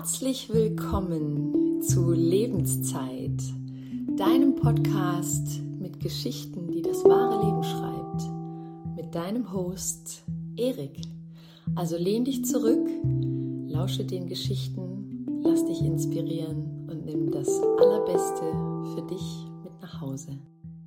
Herzlich willkommen zu Lebenszeit, deinem Podcast mit Geschichten, die das wahre Leben schreibt, mit deinem Host Erik. Also lehn dich zurück, lausche den Geschichten, lass dich inspirieren und nimm das Allerbeste für dich mit nach Hause.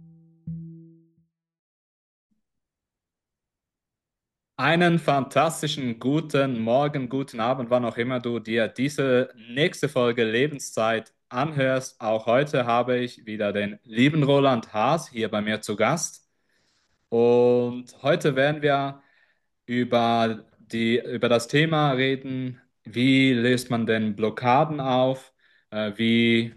Einen fantastischen guten Morgen, guten Abend, wann auch immer du dir diese nächste Folge Lebenszeit anhörst. Auch heute habe ich wieder den lieben Roland Haas hier bei mir zu Gast. Und heute werden wir über das Thema reden, wie löst man denn Blockaden auf, wie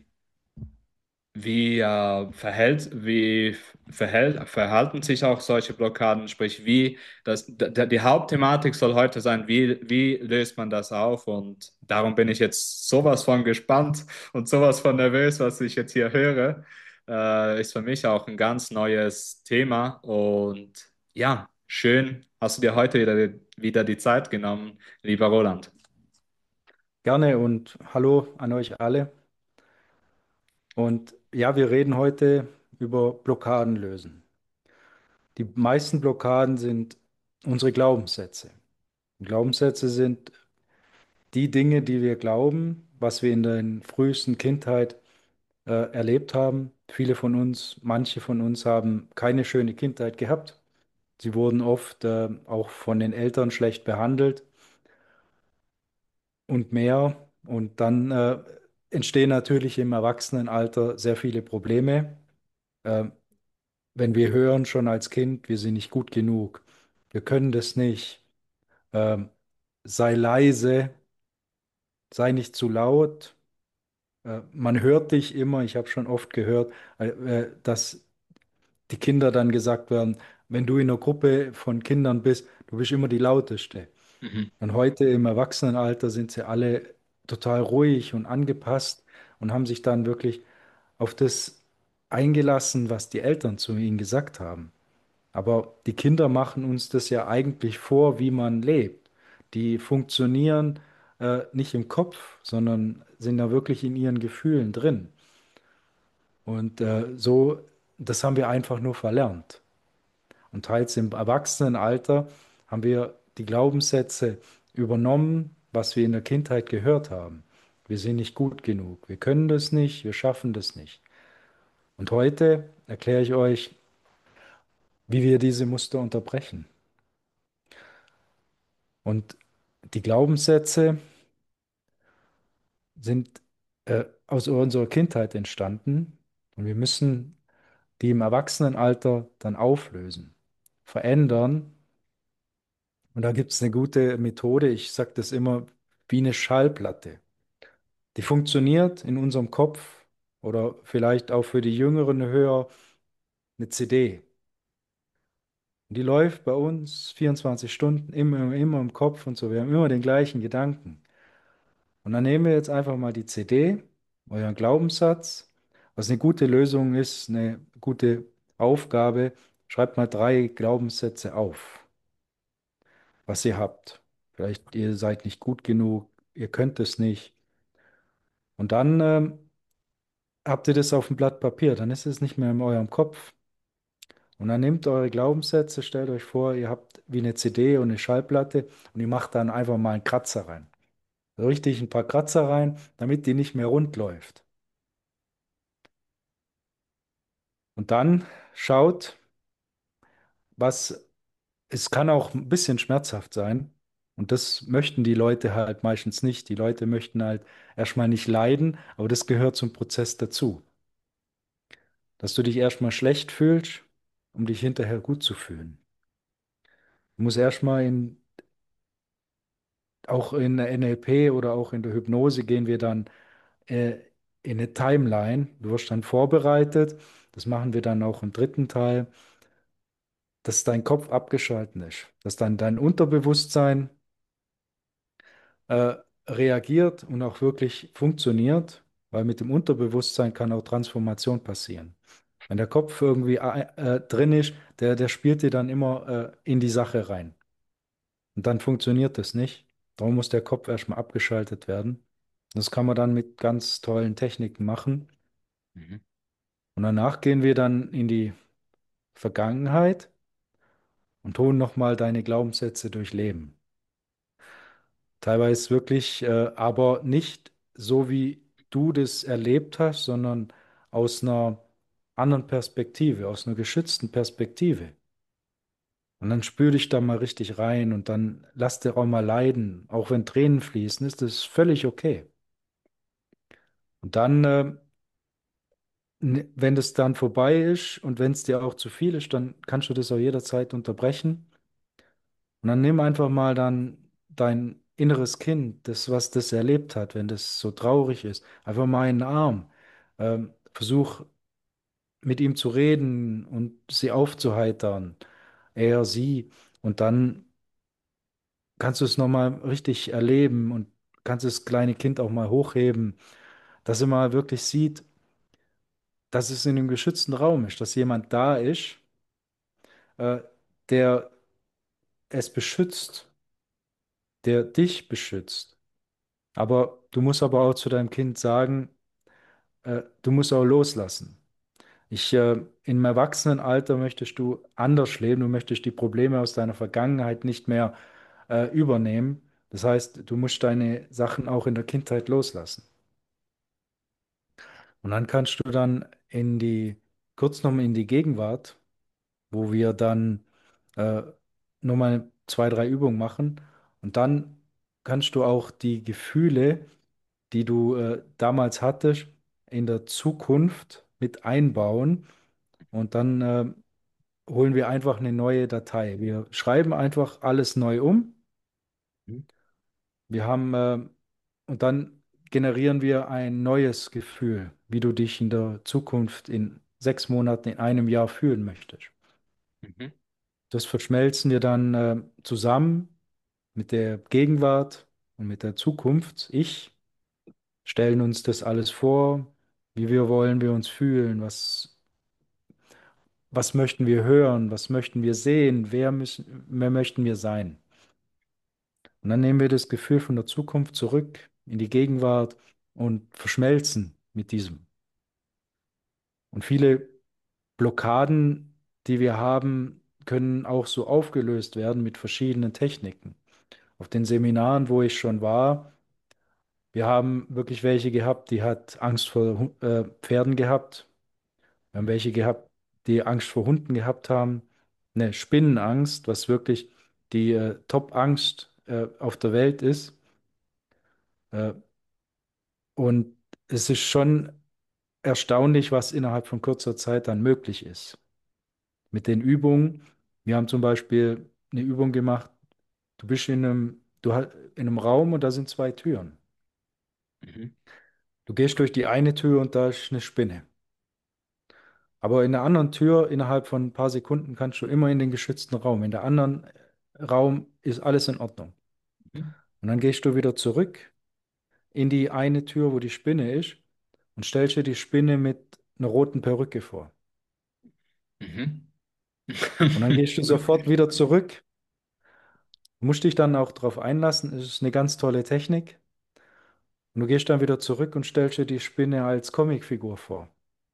verhalten sich auch solche Blockaden? Sprich, die Hauptthematik soll heute sein, wie löst man das auf? Und darum bin ich jetzt sowas von gespannt und sowas von nervös, was ich jetzt hier höre. Ist für mich auch ein ganz neues Thema. Und ja, schön, hast du dir heute wieder die Zeit genommen, lieber Roland. Gerne und hallo an euch alle. Und ja, wir reden heute über Blockaden lösen. Die meisten Blockaden sind unsere Glaubenssätze. Glaubenssätze sind die Dinge, die wir glauben, was wir in der frühesten Kindheit erlebt haben. Manche von uns haben keine schöne Kindheit gehabt. Sie wurden oft auch von den Eltern schlecht behandelt und mehr. Und dann entstehen natürlich im Erwachsenenalter sehr viele Probleme. Äh, Wenn wir hören schon als Kind, wir sind nicht gut genug, wir können das nicht, ähm, sei leise, sei nicht zu laut. Man hört dich immer, ich habe schon oft gehört, dass die Kinder dann gesagt werden, wenn du in einer Gruppe von Kindern bist, du bist immer die Lauteste. Mhm. Und heute im Erwachsenenalter sind sie alle total ruhig und angepasst und haben sich dann wirklich auf das eingelassen, was die Eltern zu ihnen gesagt haben. Aber die Kinder machen uns das ja eigentlich vor, wie man lebt. Die funktionieren nicht im Kopf, sondern sind da wirklich in ihren Gefühlen drin. Und das haben wir einfach nur verlernt. Und teils im Erwachsenenalter haben wir die Glaubenssätze übernommen, was wir in der Kindheit gehört haben. Wir sind nicht gut genug, wir können das nicht, wir schaffen das nicht. Und heute erkläre ich euch, wie wir diese Muster unterbrechen. Und die Glaubenssätze sind aus unserer Kindheit entstanden und wir müssen die im Erwachsenenalter dann auflösen, verändern. Und da gibt es eine gute Methode, ich sage das immer wie eine Schallplatte. Die funktioniert in unserem Kopf oder vielleicht auch für die jüngeren Hörer eine CD. Und die läuft bei uns 24 Stunden immer im Kopf und so. Wir haben immer den gleichen Gedanken. Und dann nehmen wir jetzt einfach mal die CD, euren Glaubenssatz. Was eine gute Lösung ist, eine gute Aufgabe, schreibt mal 3 Glaubenssätze auf, was ihr habt. Vielleicht ihr seid nicht gut genug, ihr könnt es nicht. Und dann habt ihr das auf dem Blatt Papier, dann ist es nicht mehr in eurem Kopf. Und dann nehmt eure Glaubenssätze, stellt euch vor, ihr habt wie eine CD und eine Schallplatte und ihr macht dann einfach mal einen Kratzer rein. So richtig ein paar Kratzer rein, damit die nicht mehr rund läuft. Und dann schaut, was, es kann auch ein bisschen schmerzhaft sein. Und das möchten die Leute halt meistens nicht. Die Leute möchten halt erstmal nicht leiden, aber das gehört zum Prozess dazu. Dass du dich erstmal schlecht fühlst, um dich hinterher gut zu fühlen. Du musst erstmal auch in der NLP oder auch in der Hypnose gehen wir dann äh, in eine Timeline. Du wirst dann vorbereitet. Das machen wir dann auch im dritten Teil, dass dein Kopf abgeschaltet ist, dass dann dein Unterbewusstsein äh, reagiert und auch wirklich funktioniert, weil mit dem Unterbewusstsein kann auch Transformation passieren. Wenn der Kopf irgendwie drin ist, der spielt dir dann immer in die Sache rein. Und dann funktioniert das nicht. Darum muss der Kopf erstmal abgeschaltet werden. Das kann man dann mit ganz tollen Techniken machen. Mhm. Und danach gehen wir dann in die Vergangenheit und tun nochmal deine Glaubenssätze durchleben. Teilweise wirklich, aber nicht so, wie du das erlebt hast, sondern aus einer anderen Perspektive, aus einer geschützten Perspektive. Und dann spür dich da mal richtig rein und dann lass dir auch mal leiden. Auch wenn Tränen fließen, ist das völlig okay. Und dann, wenn das dann vorbei ist und wenn es dir auch zu viel ist, dann kannst du das auch jederzeit unterbrechen. Und dann nimm einfach mal dann dein inneres Kind, das, was das erlebt hat, wenn das so traurig ist, einfach mal in den Arm. Versuch mit ihm zu reden und sie aufzuheitern, er, sie. Und dann kannst du es nochmal richtig erleben und kannst das kleine Kind auch mal hochheben, dass er mal wirklich sieht, dass es in einem geschützten Raum ist, dass jemand da ist, äh, der es beschützt, der dich beschützt. Aber du musst aber auch zu deinem Kind sagen, du musst auch loslassen. Im Erwachsenenalter möchtest du anders leben, du möchtest die Probleme aus deiner Vergangenheit nicht mehr übernehmen. Das heißt, du musst deine Sachen auch in der Kindheit loslassen. Und dann kannst du dann kurz nochmal in die Gegenwart, wo wir dann äh, nochmal zwei, drei Übungen machen. Und dann kannst du auch die Gefühle, die du damals hattest, in der Zukunft mit einbauen. Und dann holen wir einfach eine neue Datei. Wir schreiben einfach alles neu um. Mhm. Wir haben, und dann generieren wir ein neues Gefühl, wie du dich in der Zukunft in 6 Monaten, in einem Jahr fühlen möchtest. Mhm. Das verschmelzen wir dann zusammen mit der Gegenwart und mit der Zukunft. Ich stellen uns das alles vor, wie wir wollen wir uns fühlen, was möchten wir hören, was möchten wir sehen, wer möchten wir sein. Und dann nehmen wir das Gefühl von der Zukunft zurück in die Gegenwart und verschmelzen mit diesem. Und viele Blockaden, die wir haben, können auch so aufgelöst werden mit verschiedenen Techniken. Auf den Seminaren, wo ich schon war, wir haben wirklich welche gehabt, die hat Angst vor Pferden gehabt. Wir haben welche gehabt, die Angst vor Hunden gehabt haben. Eine Spinnenangst, was wirklich die Top-Angst auf der Welt ist. Äh, und es ist schon erstaunlich, was innerhalb von kurzer Zeit dann möglich ist. Mit den Übungen. Wir haben zum Beispiel eine Übung gemacht. Du bist in einem Raum und da sind zwei Türen. Mhm. Du gehst durch die eine Tür und da ist eine Spinne. Aber in der anderen Tür, innerhalb von ein paar Sekunden, kannst du immer in den geschützten Raum. In der anderen Raum ist alles in Ordnung. Mhm. Und dann gehst du wieder zurück in die eine Tür, wo die Spinne ist, und stellst dir die Spinne mit einer roten Perücke vor. Mhm. Und dann gehst du sofort wieder zurück. Du musst dich dann auch darauf einlassen. Es ist eine ganz tolle Technik. Und du gehst dann wieder zurück und stellst dir die Spinne als Comicfigur vor.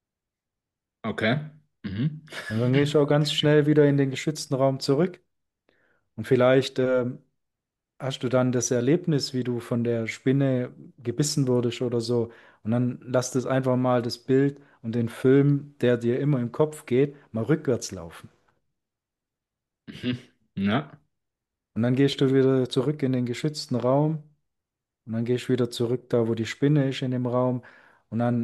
Okay. Mhm. Und dann gehst du auch ganz schnell wieder in den geschützten Raum zurück. Und vielleicht hast du dann das Erlebnis, wie du von der Spinne gebissen wurdest oder so. Und dann lass das einfach mal das Bild und den Film, der dir immer im Kopf geht, mal rückwärts laufen. Mhm. Ja. Und dann gehst du wieder zurück in den geschützten Raum. Und dann gehst du wieder zurück da, wo die Spinne ist in dem Raum. Und dann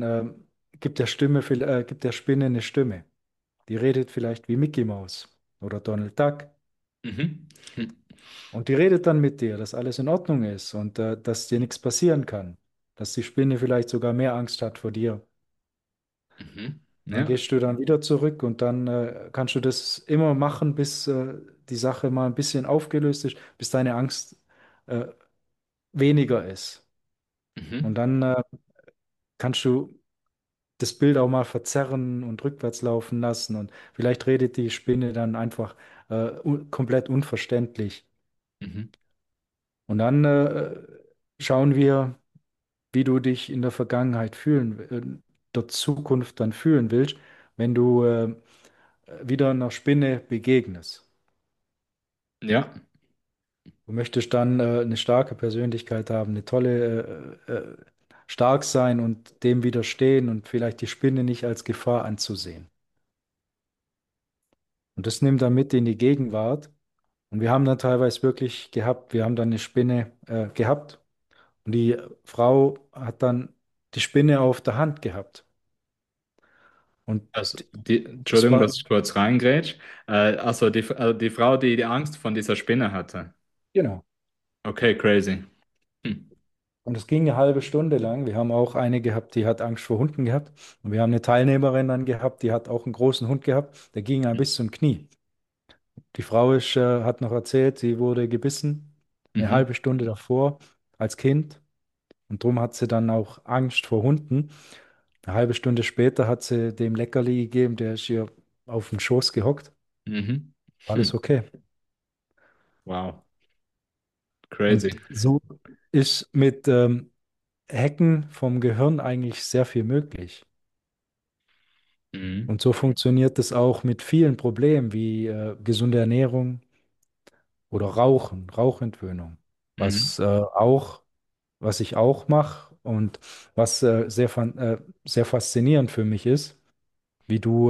gibt der Spinne eine Stimme. Die redet vielleicht wie Mickey Mouse oder Donald Duck. Mhm. Und die redet dann mit dir, dass alles in Ordnung ist und dass dir nichts passieren kann. Dass die Spinne vielleicht sogar mehr Angst hat vor dir. Mhm. Und dann Ja. gehst du dann wieder zurück und dann kannst du das immer machen, bis die Sache mal ein bisschen aufgelöst ist, bis deine Angst äh, weniger ist. Und Mhm. dann kannst du das Bild auch mal verzerren und rückwärts laufen lassen. Und vielleicht redet die Spinne dann einfach komplett unverständlich. Mhm. Und dann schauen wir. wie du dich in der Vergangenheit der Zukunft dann fühlen willst, wenn du wieder einer Spinne begegnest. Ja, Du möchtest dann eine starke Persönlichkeit haben, eine stark sein und dem widerstehen und vielleicht die Spinne nicht als Gefahr anzusehen. Und das nimmt dann mit in die Gegenwart. Und wir haben dann teilweise wirklich gehabt, wir haben dann eine Spinne gehabt und die Frau hat dann die Spinne auf der Hand gehabt. Und das Entschuldigung, war, dass ich kurz reingrätsch. Also die Frau, die die Angst von dieser Spinne hatte. genau. Okay, crazy. Hm. Und es ging eine halbe Stunde lang. Wir haben auch eine gehabt, die hat Angst vor Hunden gehabt. Und wir haben eine Teilnehmerin dann gehabt, die hat auch einen großen Hund gehabt, der ging ein bis zum Knie. Die Frau hat noch erzählt, sie wurde gebissen, eine Mhm. halbe Stunde davor als Kind. Und darum hat sie dann auch Angst vor Hunden. Eine halbe Stunde später hat sie dem Leckerli gegeben, der ist ihr auf den Schoß gehockt. Mhm. Alles Hm. okay. Wow, crazy. Und so ist mit Hacken vom Gehirn eigentlich sehr viel möglich. Mhm. Und so funktioniert es auch mit vielen Problemen wie gesunde Ernährung oder Rauchen, Rauchentwöhnung. Mhm. Was was ich auch mache und was sehr faszinierend für mich ist, wie du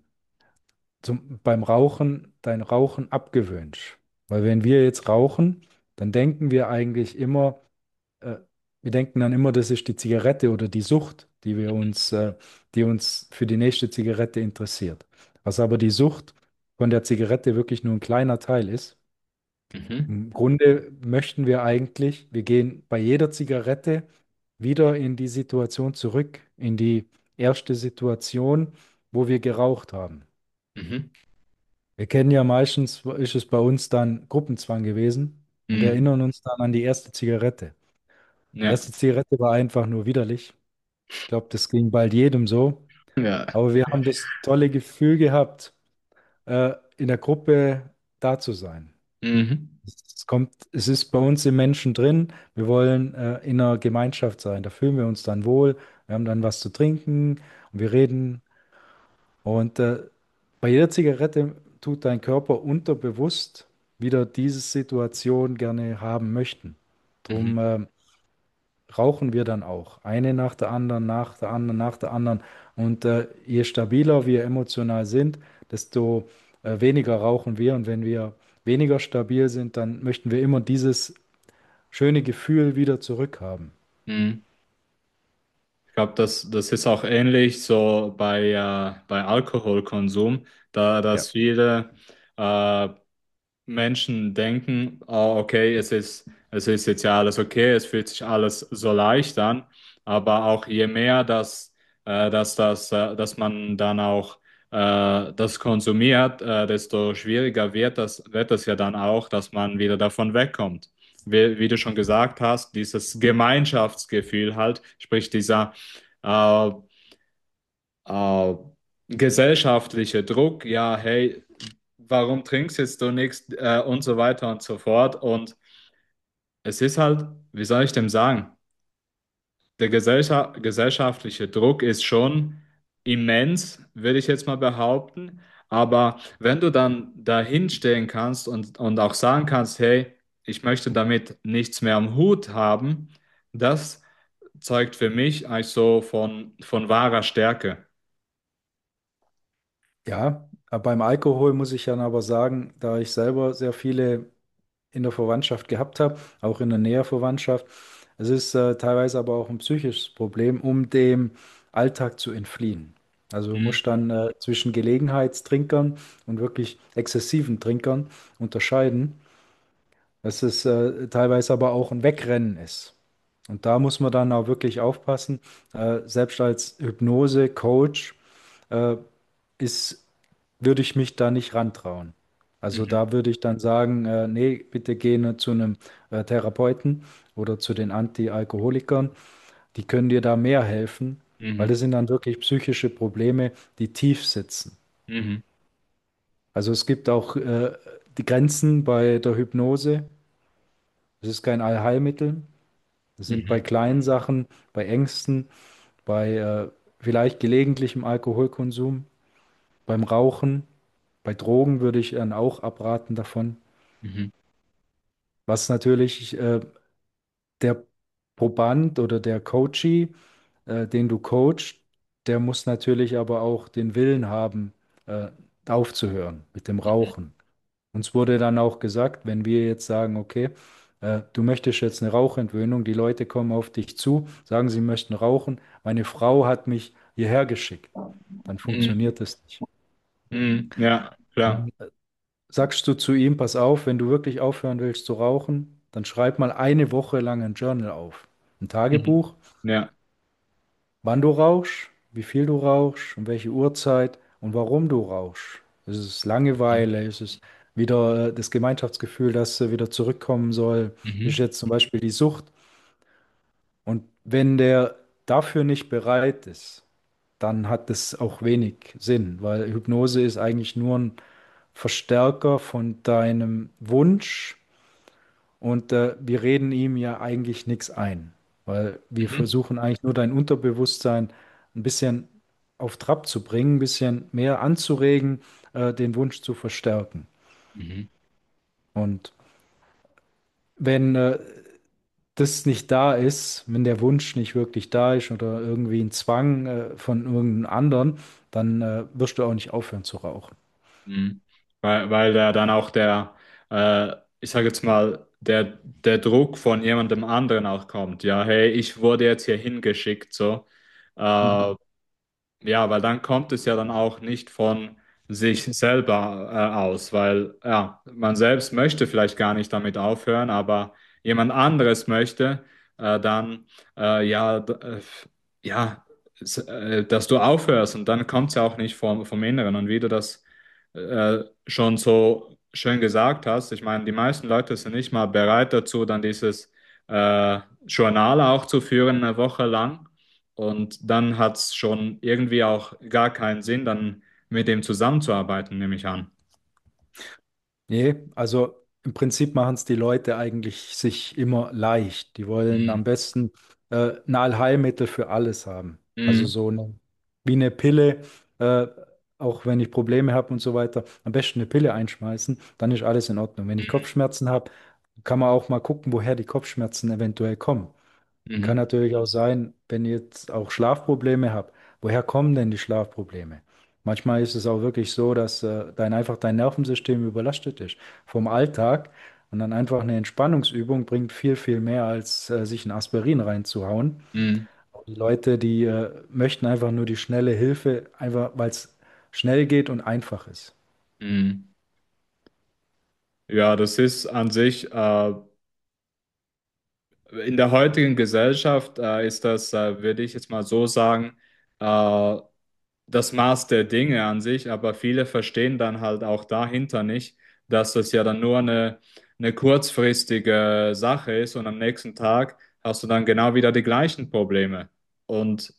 beim Rauchen dein Rauchen abgewöhnst. Weil wenn wir jetzt rauchen, dann denken wir eigentlich immer, äh, wir denken dann immer, das ist die Zigarette oder die Sucht, die uns für die nächste Zigarette interessiert. Was aber die Sucht von der Zigarette wirklich nur ein kleiner Teil ist. Mhm. Im Grunde möchten wir eigentlich, wir gehen bei jeder Zigarette wieder in die Situation zurück, in die erste Situation, wo wir geraucht haben. Mhm. Wir kennen ja meistens, ist es bei uns dann Gruppenzwang gewesen und Mhm. erinnern uns dann an die erste Zigarette. Die Ja, erste Zigarette war einfach nur widerlich. Ich glaube, das ging bald jedem so. ja. Aber wir haben das tolle Gefühl gehabt, in der Gruppe da zu sein. Mhm. Es ist bei uns im Menschen drin. Wir wollen in einer Gemeinschaft sein. Da fühlen wir uns dann wohl. Wir haben dann was zu trinken und wir reden. Und bei jeder Zigarette tut dein Körper unterbewusst wieder diese Situation gerne haben möchten. Drum Mhm. rauchen wir dann auch. Eine nach der anderen, nach der anderen, nach der anderen. Und je stabiler wir emotional sind, desto weniger rauchen wir. Und wenn wir weniger stabil sind, dann möchten wir immer dieses schöne Gefühl wieder zurückhaben. Mhm. Ich glaube, das ist auch ähnlich so bei Alkoholkonsum, da Ja. dass viele äh, Menschen denken, oh, okay, es ist jetzt ja alles okay, es fühlt sich alles so leicht an, aber auch je mehr, dass man dann auch das konsumiert, desto schwieriger wird das ja dann auch, dass man wieder davon wegkommt. Wie du schon gesagt hast, dieses Gemeinschaftsgefühl halt, sprich dieser äh, äh, gesellschaftliche Druck, ja, hey, warum trinkst jetzt du nichts und so weiter und so fort. Und es ist halt, wie soll ich dem sagen, der gesellschaftliche Druck ist schon immens, würde ich jetzt mal behaupten. Aber wenn du dann dahin stehen kannst und auch sagen kannst, hey, ich möchte damit nichts mehr am Hut haben, das zeugt für mich eigentlich so von wahrer Stärke. Ja, beim Alkohol muss ich dann aber sagen, da ich selber sehr viele in der Verwandtschaft gehabt habe, auch in der Näherverwandtschaft, es ist teilweise aber auch ein psychisches Problem, um dem Alltag zu entfliehen. Also du Mhm. musst dann zwischen Gelegenheitstrinkern und wirklich exzessiven Trinkern unterscheiden, dass es teilweise aber auch ein Wegrennen ist. Und da muss man dann auch wirklich aufpassen. Selbst als Hypnose-Coach äh, ist, würde ich mich da nicht rantrauen. Also Mhm. da würde ich dann sagen, nee, bitte geh zu einem Therapeuten oder zu den Anti-Alkoholikern. Die können dir da mehr helfen, weil Mhm. das sind dann wirklich psychische Probleme, die tief sitzen. Mhm. Also es gibt auch die Grenzen bei der Hypnose. Es ist kein Allheilmittel. Das sind bei Mhm. kleinen Sachen, bei Ängsten, bei vielleicht gelegentlichem Alkoholkonsum, beim Rauchen, bei Drogen würde ich dann auch abraten davon. Mhm. Was natürlich der Proband oder der Coachee, den du coachst, der muss natürlich aber auch den Willen haben, äh, aufzuhören mit dem Mhm. Rauchen. Uns wurde dann auch gesagt, wenn wir jetzt sagen, okay, du möchtest jetzt eine Rauchentwöhnung, die Leute kommen auf dich zu, sagen, sie möchten rauchen, meine Frau hat mich hierher geschickt, dann Mhm. funktioniert das nicht. Mhm. Ja, klar. Dann sagst du zu ihm, pass auf, wenn du wirklich aufhören willst zu rauchen, dann schreib mal eine Woche lang ein Journal auf, ein Mhm. Tagebuch, Ja. wann du rauchst, wie viel du rauchst, um welche Uhrzeit und warum du rauchst. Ist es Mhm. Langeweile? Ist es wieder das Gemeinschaftsgefühl, das wieder zurückkommen soll? Ist Mhm. jetzt zum Beispiel die Sucht? Und wenn der dafür nicht bereit ist, dann hat es auch wenig Sinn, weil Hypnose ist eigentlich nur ein Verstärker von deinem Wunsch und wir reden ihm ja eigentlich nichts ein, weil wir Mhm. versuchen eigentlich nur dein Unterbewusstsein ein bisschen auf Trab zu bringen, ein bisschen mehr anzuregen, den Wunsch zu verstärken. Mhm. Und wenn das nicht da ist, wenn der Wunsch nicht wirklich da ist oder irgendwie ein Zwang von irgendeinem anderen, dann wirst du auch nicht aufhören zu rauchen. Mhm. Weil da dann auch ich sage jetzt mal, der Druck von jemandem anderen auch kommt. Ja, hey, ich wurde jetzt hier hingeschickt, so. Mhm. Äh, Ja, weil dann kommt es ja dann auch nicht von sich selber aus, weil ja, man selbst möchte vielleicht gar nicht damit aufhören, aber jemand anderes möchte dann ja, ja, dass du aufhörst und dann kommt es ja auch nicht vom Inneren. Und wie du das schon so schön gesagt hast, ich meine, die meisten Leute sind nicht mal bereit dazu, dann dieses Journal auch zu führen eine Woche lang. Und dann hat es schon irgendwie auch gar keinen Sinn, dann mit dem zusammenzuarbeiten, nehme ich an. Nee, also im Prinzip machen es die Leute eigentlich sich immer leicht. Die wollen Mhm. am besten ein Allheilmittel für alles haben. Also Mhm. so eine, wie eine Pille, äh, auch wenn ich Probleme habe und so weiter, am besten eine Pille einschmeißen, dann ist alles in Ordnung. Wenn ich Kopfschmerzen habe, kann man auch mal gucken, woher die Kopfschmerzen eventuell kommen. Kann Mhm. natürlich auch sein, wenn ihr jetzt auch Schlafprobleme habt, woher kommen denn die Schlafprobleme? Manchmal ist es auch wirklich so, dass dein Nervensystem überlastet ist vom Alltag und dann einfach eine Entspannungsübung bringt viel, viel mehr, als sich ein Aspirin reinzuhauen. Mhm. Die Leute, die möchten einfach nur die schnelle Hilfe, einfach weil es schnell geht und einfach ist. Mhm. Ja, das ist an sich in der heutigen Gesellschaft ist das, würde ich jetzt mal so sagen, äh, das Maß der Dinge an sich, aber viele verstehen dann halt auch dahinter nicht, dass das ja dann nur eine kurzfristige Sache ist und am nächsten Tag hast du dann genau wieder die gleichen Probleme. Und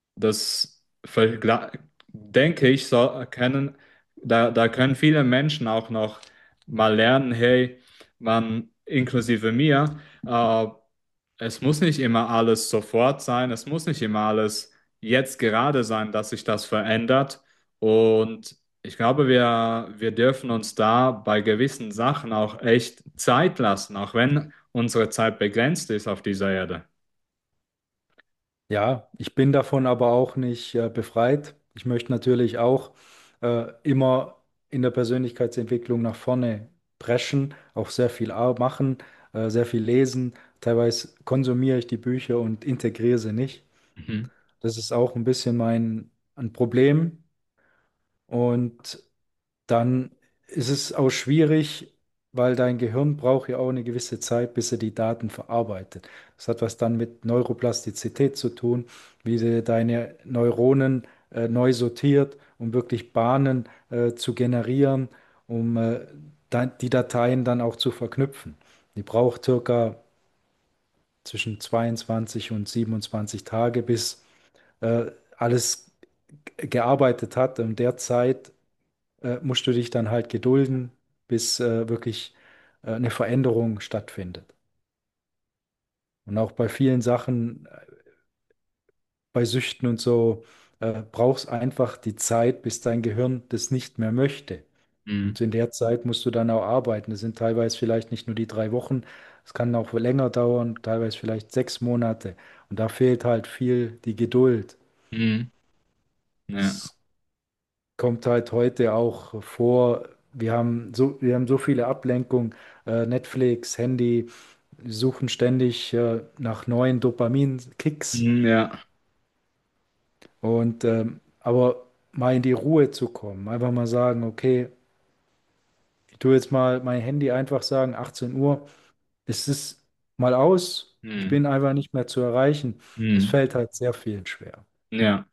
denke ich, da können viele Menschen auch noch mal lernen, hey, man, inklusive mir, es muss nicht immer alles sofort sein, es muss nicht immer alles jetzt gerade sein, dass sich das verändert. Und ich glaube, wir dürfen uns da bei gewissen Sachen auch echt Zeit lassen, auch wenn unsere Zeit begrenzt ist auf dieser Erde. Ja, ich bin davon aber auch nicht befreit. Ich möchte natürlich auch immer in der Persönlichkeitsentwicklung nach vorne preschen, auch sehr viel machen, sehr viel lesen. Teilweise konsumiere ich die Bücher und integriere sie nicht. Mhm. Das ist auch ein bisschen ein Problem. Und dann ist es auch schwierig, weil dein Gehirn braucht ja auch eine gewisse Zeit, bis er die Daten verarbeitet. Das hat was dann mit Neuroplastizität zu tun, wie du deine Neuronen neu sortiert, um wirklich Bahnen zu generieren, um die Dateien dann auch zu verknüpfen. Die braucht circa zwischen 22 und 27 Tage, bis alles gearbeitet hat. Und derzeit musst du dich dann halt gedulden, bis wirklich eine Veränderung stattfindet. Und auch bei vielen Sachen, bei Süchten und so, brauchst einfach die Zeit, bis dein Gehirn das nicht mehr möchte. Mhm. Und in der Zeit musst du dann auch arbeiten. Das sind teilweise vielleicht nicht nur die 3 Wochen, es kann auch länger dauern, teilweise vielleicht 6 Monate. Und da fehlt halt viel die Geduld. Mhm. Ja. Es kommt halt heute auch vor, wir haben so viele Ablenkungen, Netflix, Handy, wir suchen ständig nach neuen Dopamin-Kicks. Mhm. Ja. Aber mal in die Ruhe zu kommen, einfach mal sagen, okay, ich tue jetzt mal mein Handy einfach sagen, 18 Uhr, es ist mal aus, ich Mhm. bin einfach nicht mehr zu erreichen. Das Mhm. fällt halt sehr vielen schwer. Ja.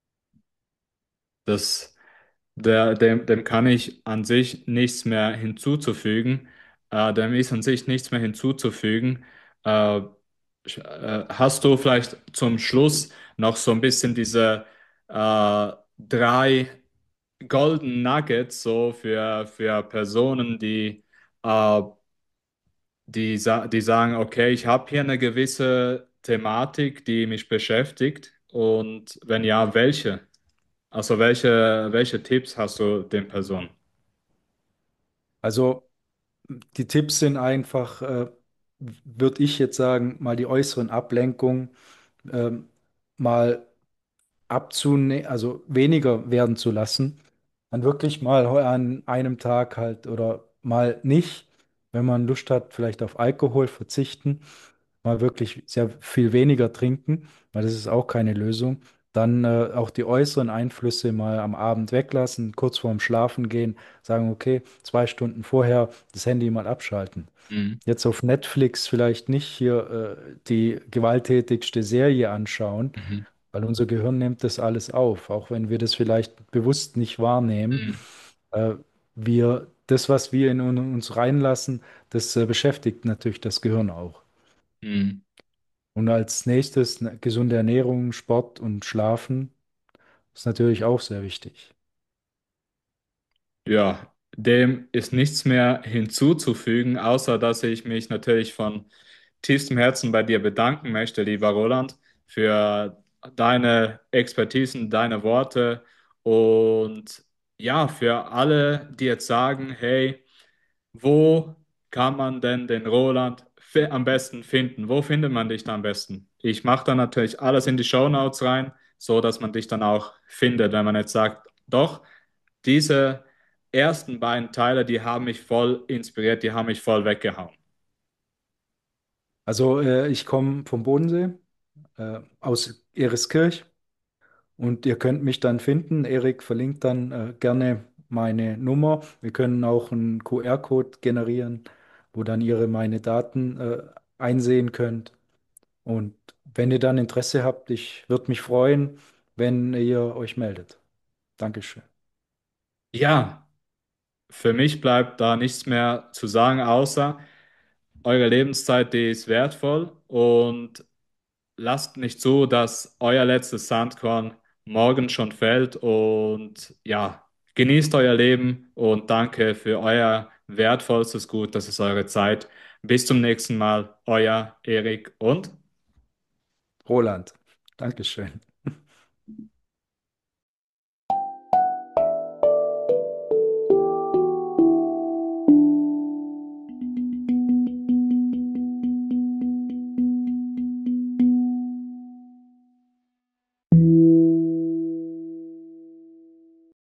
Das. Dem kann ich an sich nichts mehr hinzuzufügen. Dem ist an sich nichts mehr hinzuzufügen. Äh, Hast du vielleicht zum Schluss noch so ein bisschen diese drei Golden Nuggets so für Personen, äh, die sagen, okay, ich habe hier eine gewisse Thematik, die mich beschäftigt und wenn ja, welche? Also welche Tipps hast du den Personen? Also die Tipps sind einfach, würde ich jetzt sagen, mal die äußeren Ablenkungen ähm, mal abzunehmen, also weniger werden zu lassen. Dann wirklich mal an einem Tag halt oder mal nicht, wenn man Lust hat, vielleicht auf Alkohol verzichten, mal wirklich sehr viel weniger trinken, weil das ist auch keine Lösung. Dann auch die äußeren Einflüsse mal am Abend weglassen, kurz vorm Schlafen gehen, sagen, okay, 2 Stunden vorher das Handy mal abschalten. Mhm. Jetzt auf Netflix vielleicht nicht hier die gewalttätigste Serie anschauen, Mhm. weil unser Gehirn nimmt das alles auf, auch wenn wir das vielleicht bewusst nicht wahrnehmen. Mhm. Äh, das, was wir in uns reinlassen, das beschäftigt natürlich das Gehirn auch. Mhm. Und als nächstes gesunde Ernährung, Sport und Schlafen ist natürlich auch sehr wichtig. Ja, dem ist nichts mehr hinzuzufügen, außer dass ich mich natürlich von tiefstem Herzen bei dir bedanken möchte, lieber Roland, für deine Expertisen, deine Worte und ja, für alle, die jetzt sagen, hey, wo kann man denn den Roland am besten finden? Wo findet man dich da am besten? Ich mache da natürlich alles in die Shownotes rein, so dass man dich dann auch findet, wenn man jetzt sagt, doch, diese ersten beiden Teile, die haben mich voll inspiriert, die haben mich voll weggehauen. Also ich komme vom Bodensee, aus Eriskirch. Und ihr könnt mich dann finden. Erik verlinkt dann gerne meine Nummer. Wir können auch einen QR-Code generieren, wo dann ihr meine Daten einsehen könnt. Und wenn ihr dann Interesse habt, ich würde mich freuen, wenn ihr euch meldet. Dankeschön. Ja, für mich bleibt da nichts mehr zu sagen, außer eure Lebenszeit, die ist wertvoll und lasst nicht zu, dass euer letztes Sandkorn morgen schon fällt und ja, genießt euer Leben und danke für euer wertvollstes Gut, das ist eure Zeit. Bis zum nächsten Mal, euer Erik und Roland, Dankeschön.